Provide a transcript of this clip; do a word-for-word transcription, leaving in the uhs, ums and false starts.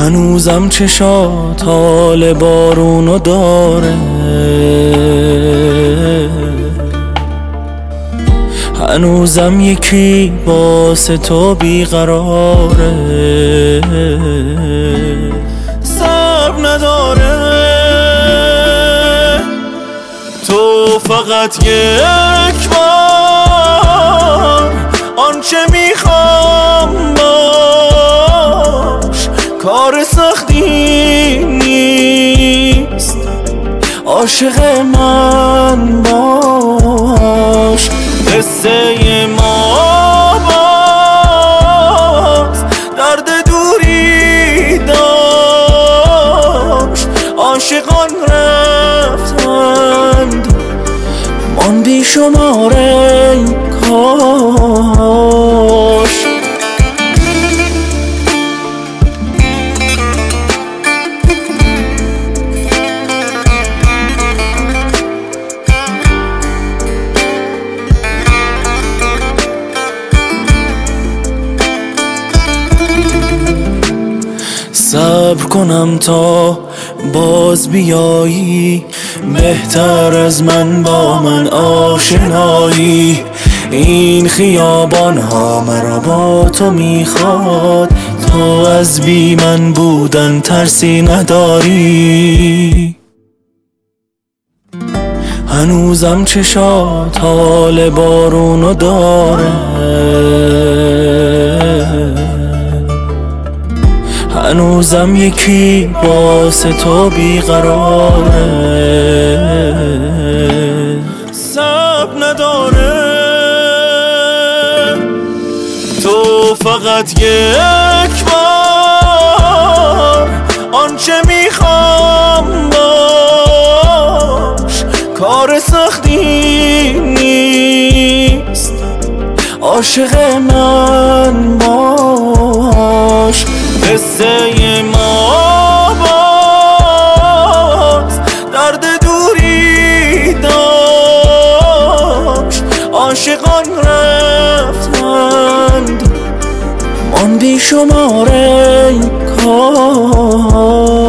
هنوزم چشات حال بارونو داره، هنوزم یکی واسه تو بیقراره، صبر نداره. تو فقط یک بار آنچه میخوام باش، کار سختی نیست، عاشق من باش. قصه ما باز درد دوری داشت، عاشقان رفتند من بی شماره کاش. صبر کنم تا باز بیایی، بهتر از من با من آشنایی. این خیابان ها مرا با تو میخواد، تو از بی من بودن ترسی نداری. هنوزم چشات حال بارونو داره، هنوزم یکی واسه تو بیقراره، صبر نداره. تو فقط یک بار آنچه میخوام باش، کار سختی نیست، عاشق من باش. قصه ما باز درد دوری داشت، عاشقان رفتند من بی شماره کاش.